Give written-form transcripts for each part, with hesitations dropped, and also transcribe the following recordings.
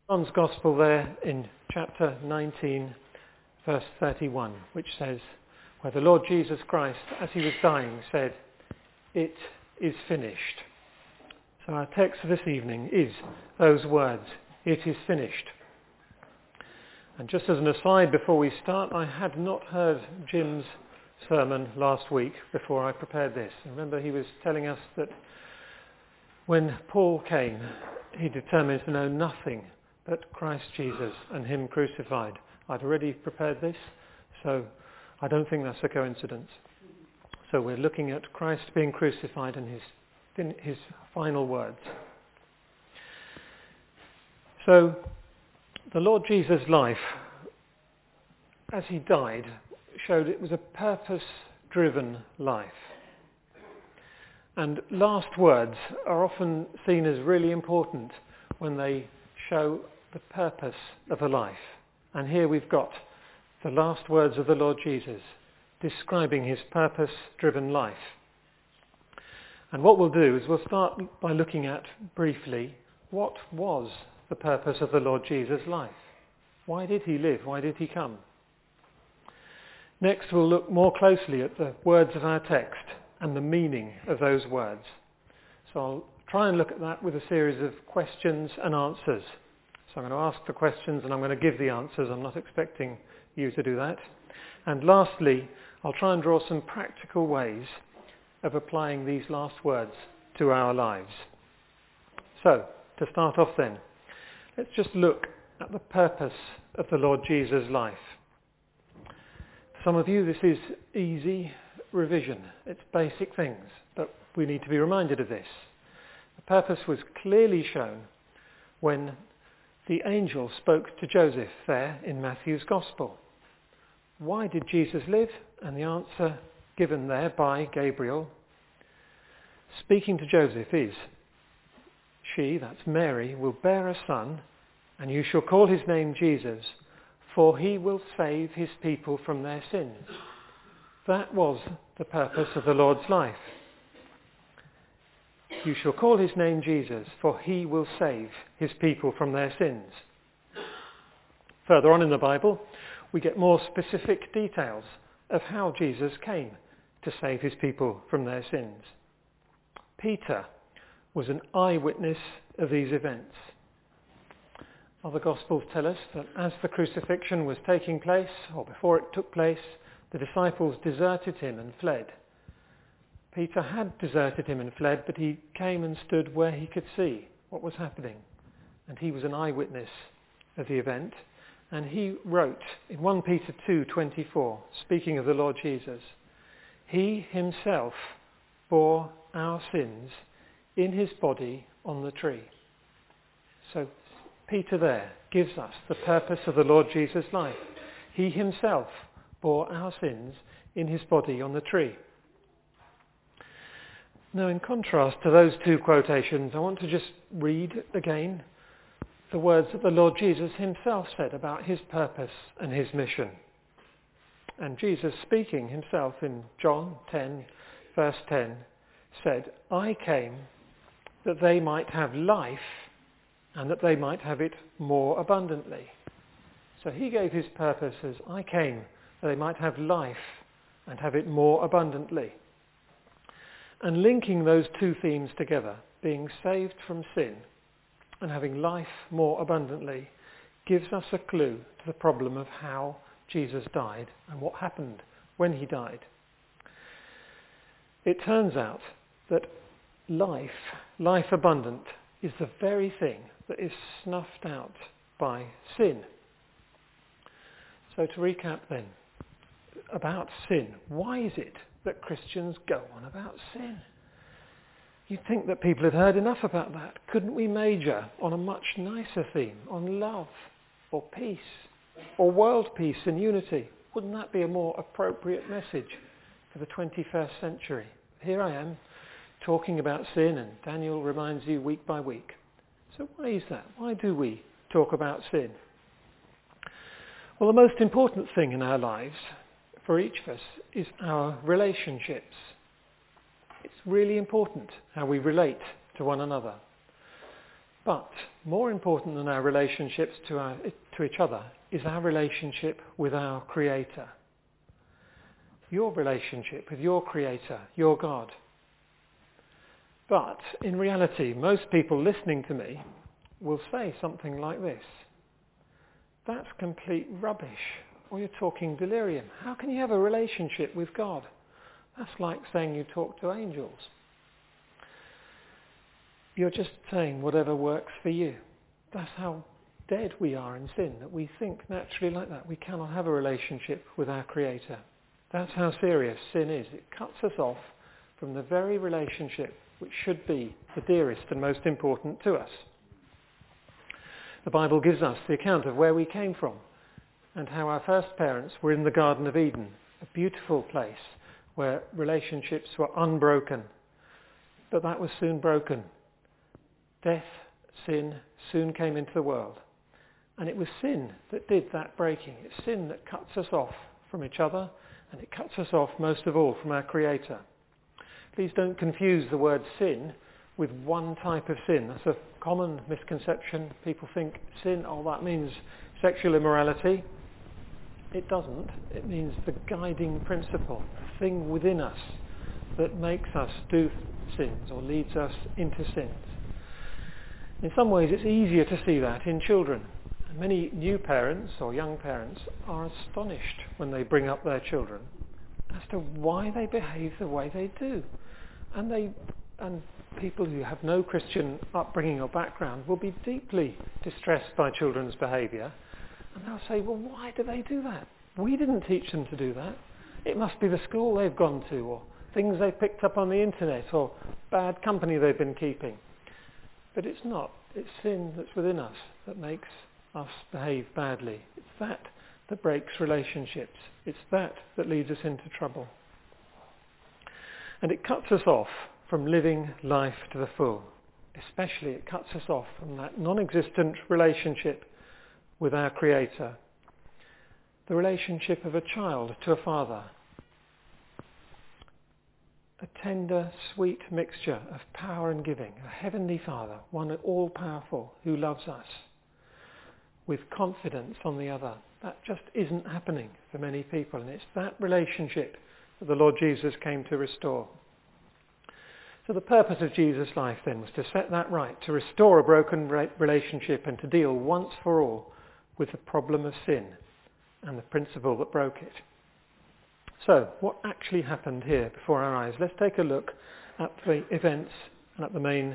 John's Gospel there in chapter 19, verse 31, which says, where the Lord Jesus Christ, as he was dying, said, "It is finished." So our text for this evening is those words, "It is finished." And just as an aside before we start, I had not heard Jim's sermon last week before I prepared this. Remember, he was telling us that when Paul came, he determined to know nothing but Christ Jesus and him crucified. I'd already prepared this, so I don't think that's a coincidence. So we're looking at Christ being crucified and his final words. So the Lord Jesus' life, as he died, showed it was a purpose-driven life. And last words are often seen as really important when they show the purpose of a life. And here we've got the last words of the Lord Jesus describing his purpose-driven life. And what we'll do is we'll start by looking at briefly what was the purpose of the Lord Jesus' life. Why did he live? Why did he come? Next we'll look more closely at the words of our text and the meaning of those words. So I'll try and look at that with a series of questions and answers. So I'm going to ask the questions and I'm going to give the answers. I'm not expecting you to do that. And lastly, I'll try and draw some practical ways of applying these last words to our lives. So, to start off then, let's just look at the purpose of the Lord Jesus' life. For some of you, this is easy revision. It's basic things, but we need to be reminded of this. The purpose was clearly shown when the angel spoke to Joseph there in Matthew's Gospel. Why did Jesus live? And the answer given there by Gabriel, speaking to Joseph, is, she, that's Mary, will bear a son, and you shall call his name Jesus, for he will save his people from their sins. That was the purpose of the Lord's life. You shall call his name Jesus, for he will save his people from their sins. Further on in the Bible, we get more specific details of how Jesus came to save his people from their sins. Peter was an eyewitness of these events. Other Gospels tell us that as the crucifixion was taking place, or before it took place, the disciples deserted him and fled. Peter had deserted him and fled, but he came and stood where he could see what was happening. And he was an eyewitness of the event. And he wrote in 1 Peter 2:24, speaking of the Lord Jesus, he himself bore our sins in his body on the tree. So Peter there gives us the purpose of the Lord Jesus' life. He himself bore our sins in his body on the tree. Now, in contrast to those two quotations, I want to just read again the words that the Lord Jesus himself said about his purpose and his mission. And Jesus, speaking himself in John 10, verse 10, said, I came that they might have life and that they might have it more abundantly. So he gave his purpose as, I came that they might have life and have it more abundantly. And linking those two themes together, being saved from sin and having life more abundantly, gives us a clue to the problem of how Jesus died and what happened when he died. It turns out that life abundant, is the very thing that is snuffed out by sin. So to recap then, about sin, why is it that Christians go on about sin? You'd think that people had heard enough about that. Couldn't we major on a much nicer theme, on love, or peace, or world peace and unity? Wouldn't that be a more appropriate message for the 21st century? Here I am, talking about sin, and Daniel reminds you week by week. So why is that? Why do we talk about sin? Well, the most important thing in our lives for each of us is our relationships. It's really important how we relate to one another. But more important than our relationships to each other is our relationship with our Creator. Your relationship with your Creator, your God. But in reality, most people listening to me will say something like this: that's complete rubbish, or you're talking delirium. How can you have a relationship with God? That's like saying you talk to angels. You're just saying whatever works for you. That's how dead we are in sin, that we think naturally like that. We cannot have a relationship with our Creator. That's how serious sin is. It cuts us off from the very relationship which should be the dearest and most important to us. The Bible gives us the account of where we came from and how our first parents were in the Garden of Eden, a beautiful place where relationships were unbroken. But that was soon broken. Death, sin, soon came into the world. And it was sin that did that breaking. It's sin that cuts us off from each other, and it cuts us off most of all from our Creator. Please don't confuse the word sin with one type of sin. That's a common misconception. People think sin, oh, that means sexual immorality. It doesn't. It means the guiding principle, the thing within us that makes us do sins or leads us into sins. In some ways it's easier to see that in children. Many new parents or young parents are astonished when they bring up their children as to why they behave the way they do. And people who have no Christian upbringing or background will be deeply distressed by children's behaviour, and they'll say, well, why do they do that? We didn't teach them to do that. It must be the school they've gone to, or things they've picked up on the internet, or bad company they've been keeping. But it's not. It's sin that's within us that makes us behave badly. It's that that breaks relationships. It's that that leads us into trouble. And it cuts us off from living life to the full. Especially it cuts us off from that non-existent relationship with our Creator. The relationship of a child to a father. A tender, sweet mixture of power and giving. A heavenly Father, one all-powerful, who loves us. With confidence on the other. That just isn't happening for many people, and it's that relationship that the Lord Jesus came to restore. So the purpose of Jesus' life then was to set that right, to restore a broken relationship and to deal once for all with the problem of sin and the principle that broke it. So what actually happened here before our eyes? Let's take a look at the events and at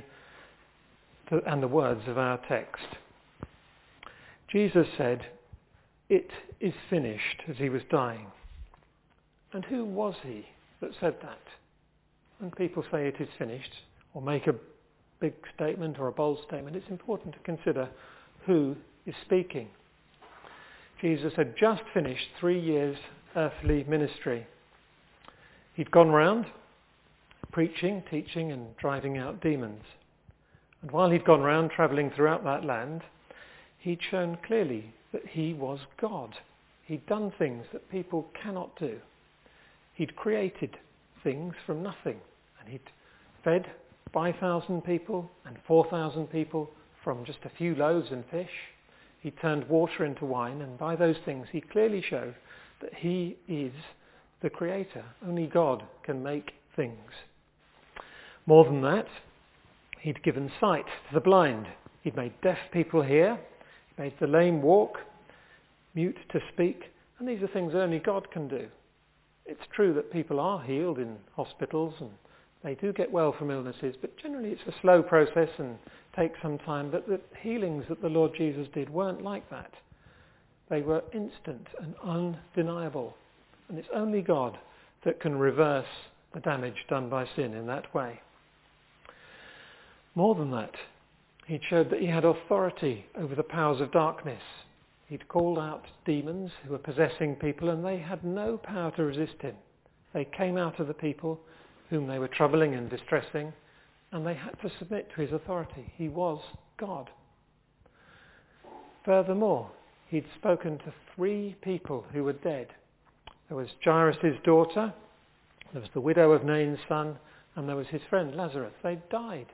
the words of our text. Jesus said, "It is finished," as he was dying. And who was he that said that? When people say it is finished, or make a big statement or a bold statement, it's important to consider who is speaking. Jesus had just finished 3 years' earthly ministry. He'd gone round preaching, teaching and driving out demons. And while he'd gone round travelling throughout that land, he'd shown clearly that he was God. He'd done things that people cannot do. He'd created things from nothing, and he'd fed 5,000 people and 4,000 people from just a few loaves and fish. He turned water into wine, and by those things he clearly showed that he is the Creator. Only God can make things. More than that, he'd given sight to the blind. He'd made deaf people hear. He made the lame walk, mute to speak, and these are things only God can do. It's true that people are healed in hospitals and they do get well from illnesses, but generally it's a slow process and takes some time. But the healings that the Lord Jesus did weren't like that. They were instant and undeniable. And it's only God that can reverse the damage done by sin in that way. More than that, he showed that he had authority over the powers of darkness. He'd called out demons who were possessing people, and they had no power to resist him. They came out of the people whom they were troubling and distressing, and they had to submit to his authority. He was God. Furthermore, he'd spoken to 3 people who were dead. There was Jairus' daughter, there was the widow of Nain's son, and there was his friend Lazarus. They died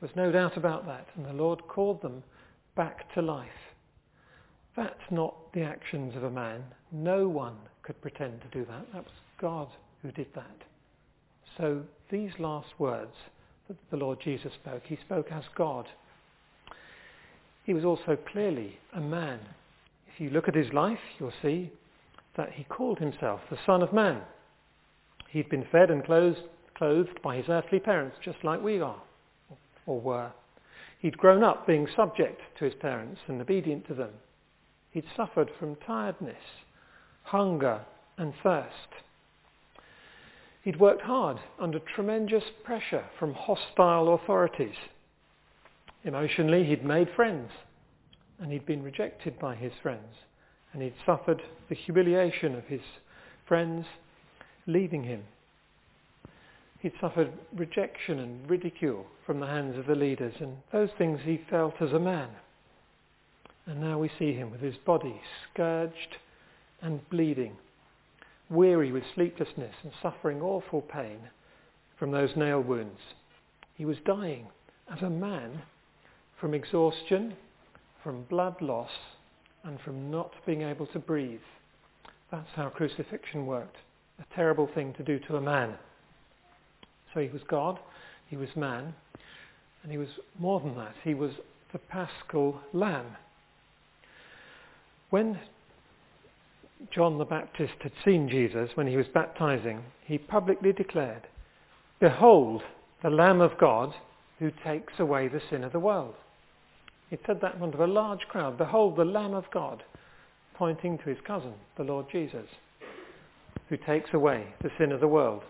There was no doubt about that. And the Lord called them back to life. That's not the actions of a man. No one could pretend to do that. That was God who did that. So these last words that the Lord Jesus spoke, he spoke as God. He was also clearly a man. If you look at his life, you'll see that he called himself the Son of Man. He'd been fed and clothed by his earthly parents, just like we are, or were. He'd grown up being subject to his parents and obedient to them. He'd suffered from tiredness, hunger and thirst. He'd worked hard under tremendous pressure from hostile authorities. Emotionally, he'd made friends, and he'd been rejected by his friends, and he'd suffered the humiliation of his friends leaving him. He'd suffered rejection and ridicule from the hands of the leaders, and those things he felt as a man. And now we see him with his body scourged and bleeding, weary with sleeplessness and suffering awful pain from those nail wounds. He was dying as a man from exhaustion, from blood loss, and from not being able to breathe. That's how crucifixion worked. A terrible thing to do to a man. So he was God, he was man, and he was more than that. He was the Paschal Lamb. When John the Baptist had seen Jesus when he was baptizing, he publicly declared, "Behold, the Lamb of God who takes away the sin of the world." He said that in front of a large crowd. Behold, the Lamb of God, pointing to his cousin, the Lord Jesus, who takes away the sin of the world.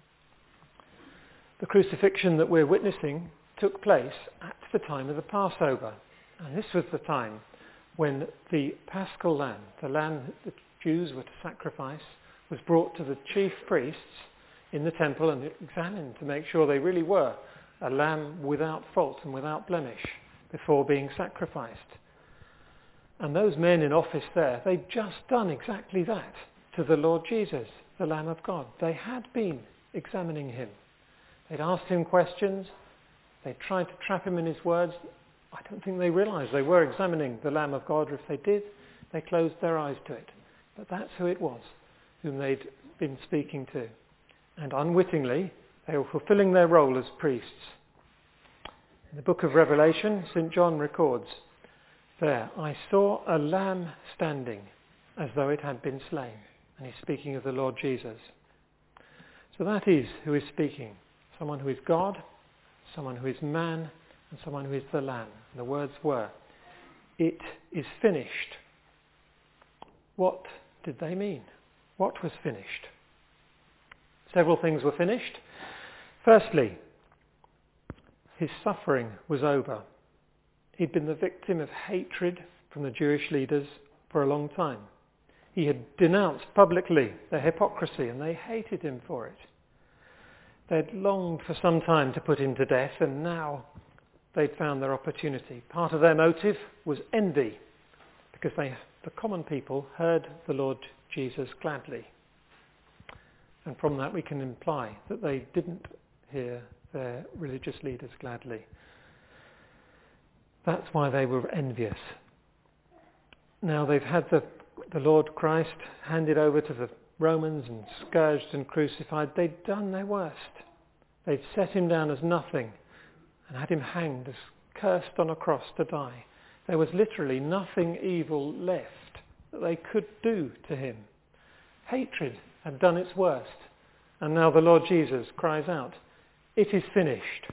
The crucifixion that we're witnessing took place at the time of the Passover. And this was the time when the Paschal Lamb, the lamb that the Jews were to sacrifice, was brought to the chief priests in the temple and examined to make sure they really were a lamb without fault and without blemish before being sacrificed. And those men in office there, they'd just done exactly that to the Lord Jesus, the Lamb of God. They had been examining him. They'd asked him questions. They tried to trap him in his words. I don't think they realised they were examining the Lamb of God, or if they did, they closed their eyes to it. But that's who it was, whom they'd been speaking to. And unwittingly, they were fulfilling their role as priests. In the book of Revelation, St. John records, "There I saw a lamb standing as though it had been slain." And he's speaking of the Lord Jesus. So that is who is speaking. Someone who is God, someone who is man, and someone who is the Lamb. And the words were, "It is finished." What did they mean? What was finished? Several things were finished. Firstly, his suffering was over. He'd been the victim of hatred from the Jewish leaders for a long time. He had denounced publicly their hypocrisy, and they hated him for it. They'd longed for some time to put him to death, and now they'd found their opportunity. Part of their motive was envy, because the common people heard the Lord Jesus gladly. And from that we can imply that they didn't hear their religious leaders gladly. That's why they were envious. Now they've had the Lord Christ handed over to the Romans and scourged and crucified. They'd done their worst. They'd set him down as nothing and had him hanged as cursed on a cross to die. There was literally nothing evil left that they could do to him. Hatred had done its worst. And now the Lord Jesus cries out, "It is finished."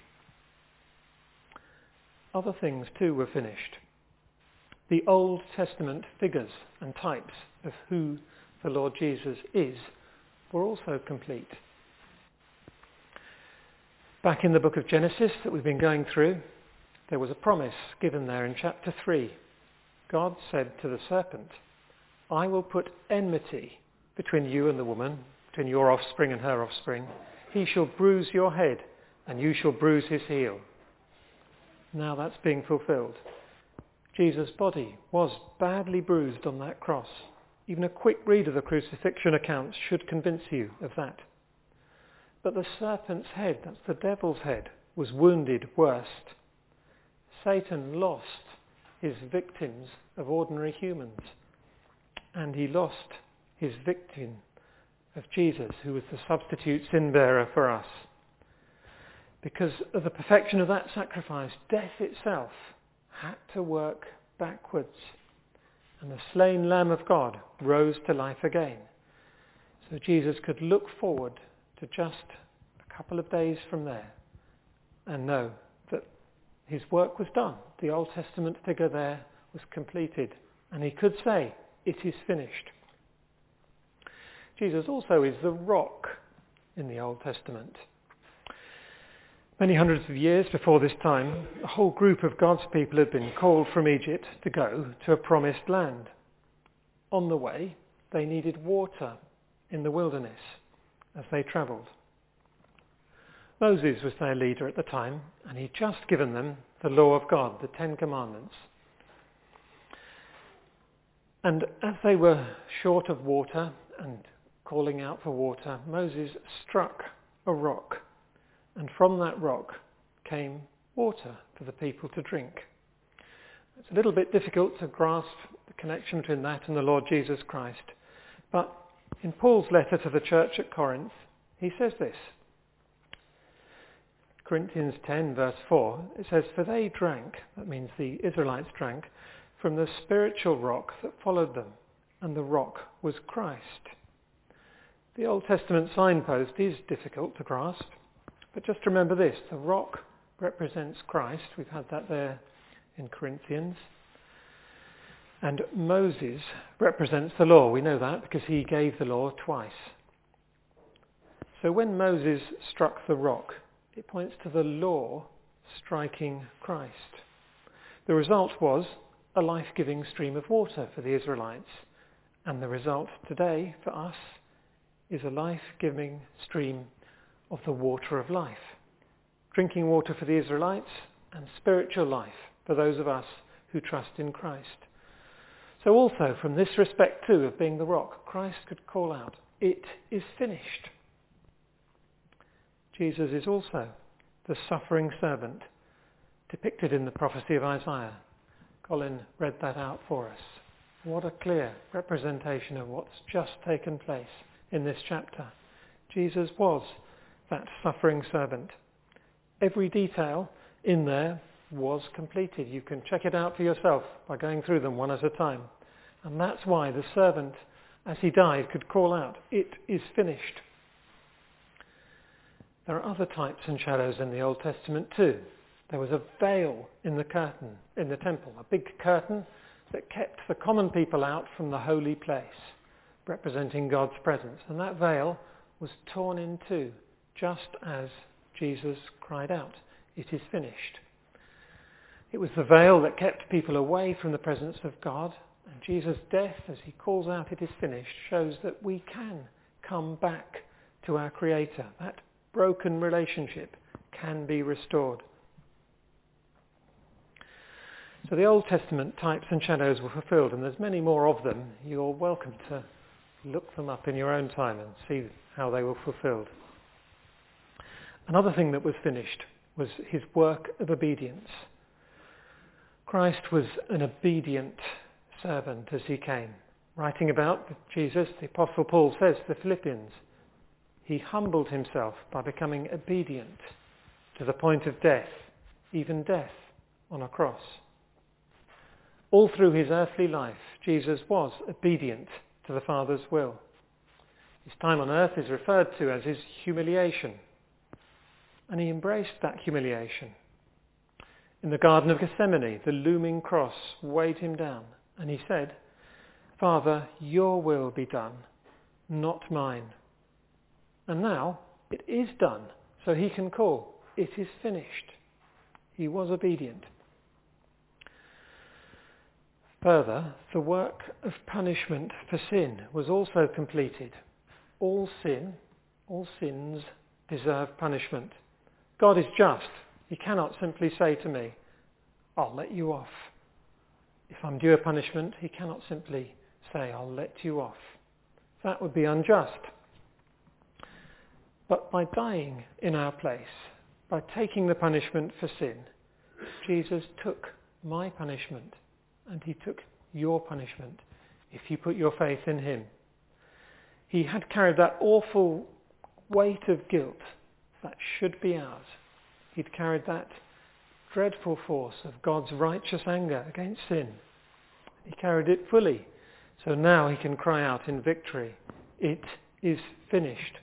Other things too were finished. The Old Testament figures and types of who the Lord Jesus is were also complete. Back in the book of Genesis that we've been going through, there was a promise given there in chapter 3. God said to the serpent, "I will put enmity between you and the woman, between your offspring and her offspring. He shall bruise your head, and you shall bruise his heel." Now that's being fulfilled. Jesus' body was badly bruised on that cross. Even a quick read of the crucifixion accounts should convince you of that. But the serpent's head, that's the devil's head, was wounded worst. Satan lost his victims of ordinary humans, and he lost his victim of Jesus, who was the substitute sin bearer for us. Because of the perfection of that sacrifice, death itself had to work backwards, and the slain Lamb of God rose to life again. So Jesus could look forward to just a couple of days from there and know that his work was done. The Old Testament figure there was completed, and he could say, "It is finished." Jesus also is the rock in the Old Testament. Many hundreds of years before this time, a whole group of God's people had been called from Egypt to go to a promised land. On the way, they needed water in the wilderness as they travelled. Moses was their leader at the time, and he'd just given them the law of God, the Ten Commandments. And as they were short of water and calling out for water, Moses struck a rock, and from that rock came water for the people to drink. It's a little bit difficult to grasp the connection between that and the Lord Jesus Christ, but in Paul's letter to the church at Corinth, he says this. Corinthians 10 verse 4, it says, "For they drank," that means the Israelites drank, "from the spiritual rock that followed them, and the rock was Christ." The Old Testament signpost is difficult to grasp, but just remember this, the rock represents Christ. We've had that there in Corinthians. And Moses represents the law. We know that because he gave the law twice. So when Moses struck the rock, it points to the law striking Christ. The result was a life-giving stream of water for the Israelites. And the result today for us is a life-giving stream of the water of life. Drinking water for the Israelites and spiritual life for those of us who trust in Christ. So also from this respect too of being the rock, Christ could call out, "It is finished." Jesus is also the suffering servant depicted in the prophecy of Isaiah. Colin read that out for us. What a clear representation of what's just taken place in this chapter. Jesus was that suffering servant. Every detail in there was completed. You can check it out for yourself by going through them one at a time. And that's why the servant, as he died, could call out, "It is finished." There are other types and shadows in the Old Testament too. There was a veil in the curtain in the temple, a big curtain that kept the common people out from the holy place, representing God's presence. And that veil was torn in two, just as Jesus cried out, "It is finished." It was the veil that kept people away from the presence of God, and Jesus' death, as he calls out, "It is finished," shows that we can come back to our Creator. That broken relationship can be restored. So the Old Testament types and shadows were fulfilled, and there's many more of them. You're welcome to look them up in your own time and see how they were fulfilled. Another thing that was finished was his work of obedience. Christ was an obedient servant as he came. Writing about Jesus, the Apostle Paul says to the Philippians, he humbled himself by becoming obedient to the point of death, even death on a cross. All through his earthly life, Jesus was obedient to the Father's will. His time on earth is referred to as his humiliation, and he embraced that humiliation. In the Garden of Gethsemane, the looming cross weighed him down, and he said, "Father, your will be done, not mine." And now it is done, so he can call, "It is finished." He was obedient. Further, the work of punishment for sin was also completed. All sins deserve punishment. God is just. He cannot simply say to me, "I'll let you off." If I'm due a punishment, he cannot simply say, "I'll let you off." That would be unjust. But by dying in our place, by taking the punishment for sin, Jesus took my punishment and he took your punishment if you put your faith in him. He had carried that awful weight of guilt that should be ours. He'd carried that dreadful force of God's righteous anger against sin. He carried it fully. So now he can cry out in victory, "It is finished."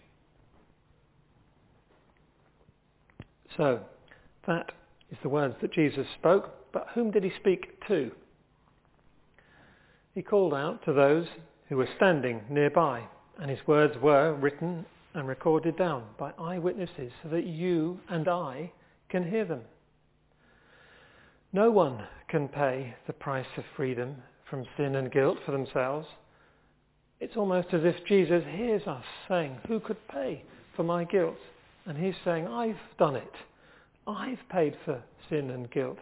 So that is the words that Jesus spoke, but whom did he speak to? He called out to those who were standing nearby, and his words were written and recorded down by eyewitnesses so that you and I can hear them. No one can pay the price of freedom from sin and guilt for themselves. It's almost as if Jesus hears us saying, "Who could pay for my guilt?" And he's saying, "I've done it. I've paid for sin and guilt."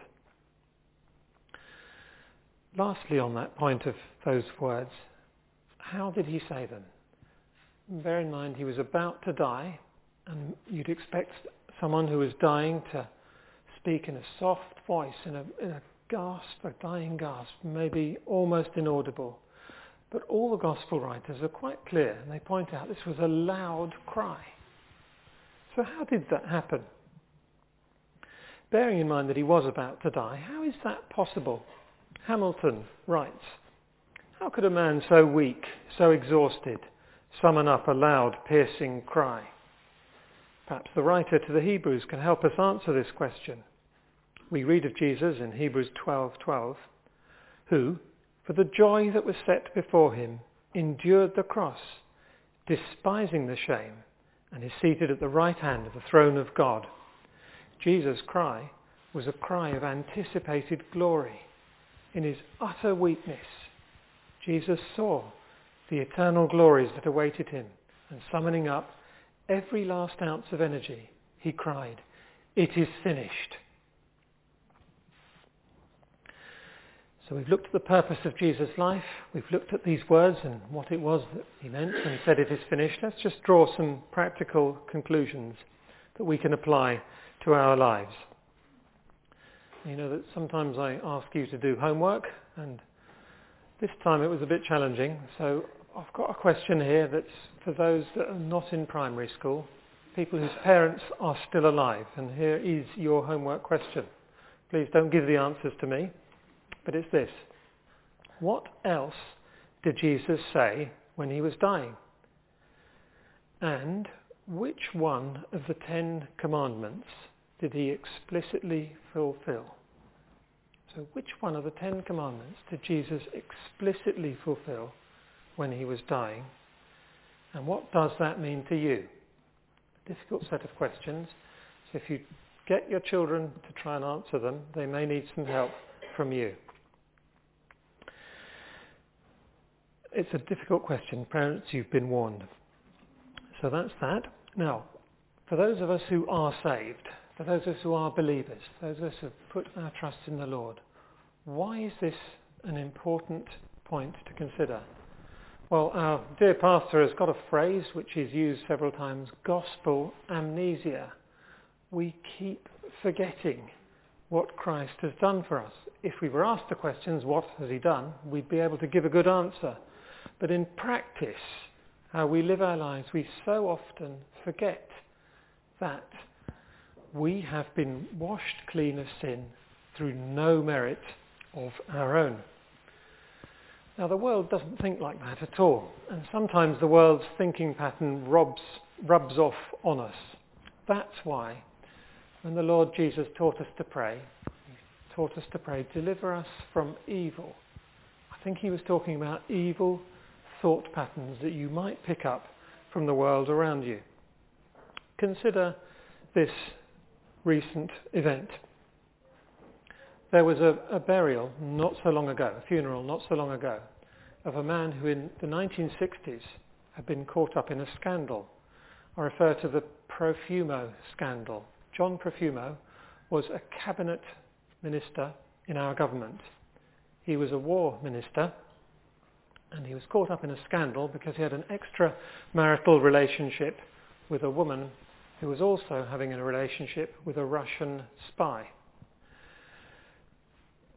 Lastly, on that point of those words, how did he say them? Bear in mind he was about to die, and you'd expect someone who was dying to speak in a soft voice, in a gasp, a dying gasp, maybe almost inaudible. But all the gospel writers are quite clear, and they point out this was a loud cry. So how did that happen? Bearing in mind that he was about to die, how is that possible? Hamilton writes, "How could a man so weak, so exhausted, summon up a loud, piercing cry?" Perhaps the writer to the Hebrews can help us answer this question. We read of Jesus in Hebrews 12:12, who, for the joy that was set before him, endured the cross, despising the shame, and is seated at the right hand of the throne of God. Jesus' cry was a cry of anticipated glory. In his utter weakness, Jesus saw the eternal glories that awaited him, and summoning up every last ounce of energy, he cried, "It is finished." So we've looked at the purpose of Jesus' life, we've looked at these words and what it was that he meant when he said "it is finished." Let's just draw some practical conclusions that we can apply to our lives. You know that sometimes I ask you to do homework, and this time it was a bit challenging, so I've got a question here that's for those that are not in primary school, people whose parents are still alive, and here is your homework question. Please don't give the answers to me, but it's this. What else did Jesus say when he was dying? And which one of the 10 commandments did he explicitly fulfill? So which one of the 10 commandments did Jesus explicitly fulfill when he was dying? And what does that mean to you? A difficult set of questions. So if you get your children to try and answer them, they may need some help from you. It's a difficult question. Parents, you've been warned. So that's that. Now, for those of us who are saved, for those of us who are believers, those of us who have put our trust in the Lord, why is this an important point to consider? Well, our dear pastor has got a phrase which he's used several times, gospel amnesia. We keep forgetting what Christ has done for us. If we were asked the questions, what has he done, we'd be able to give a good answer. But in practice, how we live our lives, we so often forget that we have been washed clean of sin through no merit of our own. Now, the world doesn't think like that at all, and sometimes the world's thinking pattern rubs off on us. That's why when the Lord Jesus taught us to pray, he taught us to pray, "Deliver us from evil." I think he was talking about evil thought patterns that you might pick up from the world around you. Consider this recent event. There was a burial not so long ago, a funeral not so long ago, of a man who in the 1960s had been caught up in a scandal. I refer to the Profumo scandal. John Profumo was a cabinet minister in our government. He was a war minister, and he was caught up in a scandal because he had an extramarital relationship with a woman who was also having a relationship with a Russian spy.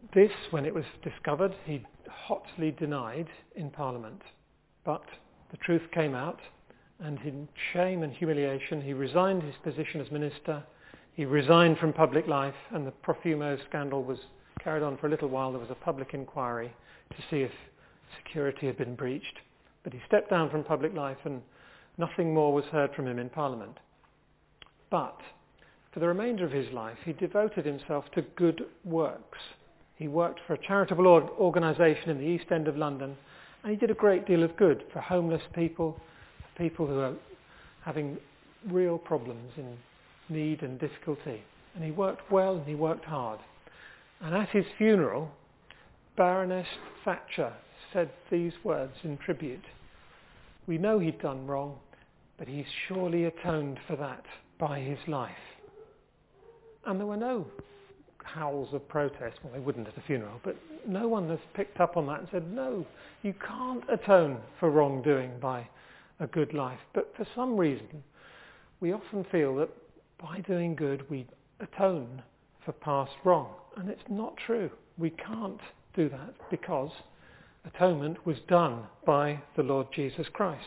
This, when it was discovered, he hotly denied in Parliament. But the truth came out, and in shame and humiliation, he resigned his position as minister. He resigned from public life, and the Profumo scandal was carried on for a little while. There was a public inquiry to see if security had been breached. But he stepped down from public life, and nothing more was heard from him in Parliament. But for the remainder of his life, he devoted himself to good works. He worked for a charitable organisation in the East End of London, and he did a great deal of good for homeless people, for people who are having real problems in need and difficulty. And he worked well and he worked hard. And at his funeral, Baroness Thatcher said these words in tribute. We know he'd done wrong, but he's surely atoned for that by his life. And there were no howls of protest. Well, they wouldn't at a funeral, but no one has picked up on that and said, no, you can't atone for wrongdoing by a good life. But for some reason, we often feel that by doing good, we atone for past wrong. And it's not true. We can't do that because atonement was done by the Lord Jesus Christ.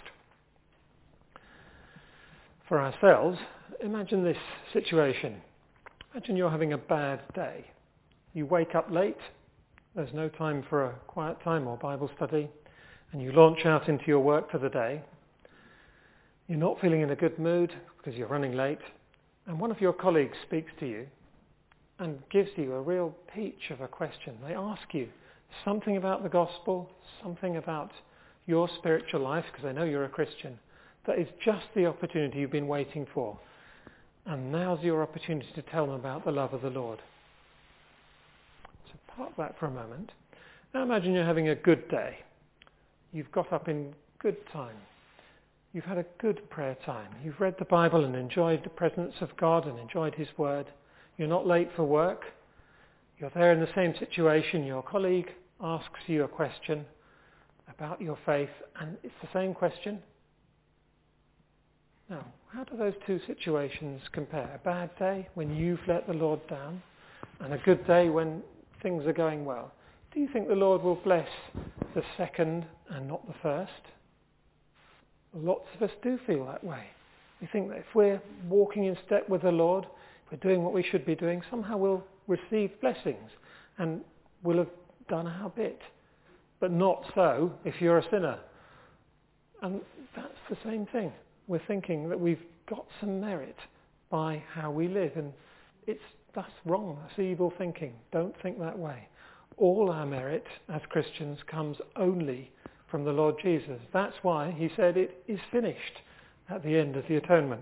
For ourselves, imagine this situation. Imagine you're having a bad day. You wake up late, there's no time for a quiet time or Bible study, and you launch out into your work for the day. You're not feeling in a good mood because you're running late, and one of your colleagues speaks to you and gives you a real peach of a question. They ask you something about the gospel, something about your spiritual life, because they know you're a Christian. That is just the opportunity you've been waiting for. And now's your opportunity to tell them about the love of the Lord. So park that for a moment. Now imagine you're having a good day. You've got up in good time. You've had a good prayer time. You've read the Bible and enjoyed the presence of God and enjoyed his word. You're not late for work. You're there in the same situation. Your colleague asks you a question about your faith, and it's the same question. Now, how do those two situations compare? A bad day when you've let the Lord down, and a good day when things are going well. Do you think the Lord will bless the second and not the first? Lots of us do feel that way. We think that if we're walking in step with the Lord, if we're doing what we should be doing, somehow we'll receive blessings and we'll have done our bit. But not so if you're a sinner. And that's the same thing. We're thinking that we've got some merit by how we live, and that's wrong. That's evil thinking. Don't think that way. All our merit as Christians comes only from the Lord Jesus. That's why he said it is finished at the end of the atonement.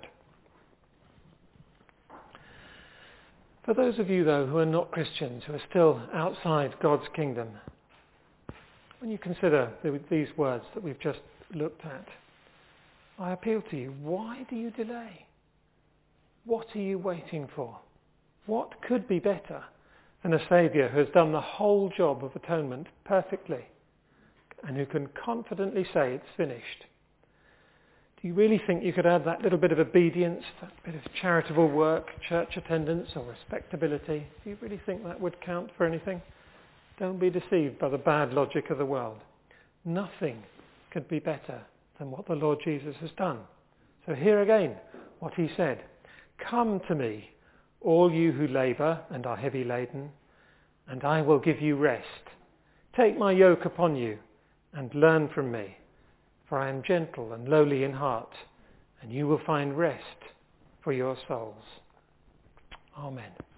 For those of you, though, who are not Christians, who are still outside God's kingdom, when you consider these words that we've just looked at, I appeal to you, why do you delay? What are you waiting for? What could be better than a Saviour who has done the whole job of atonement perfectly and who can confidently say it's finished? Do you really think you could add that little bit of obedience, that bit of charitable work, church attendance or respectability? Do you really think that would count for anything? Don't be deceived by the bad logic of the world. Nothing could be better than what the Lord Jesus has done. So hear again what he said. Come to me, all you who labour and are heavy laden, and I will give you rest. Take my yoke upon you and learn from me, for I am gentle and lowly in heart, and you will find rest for your souls. Amen.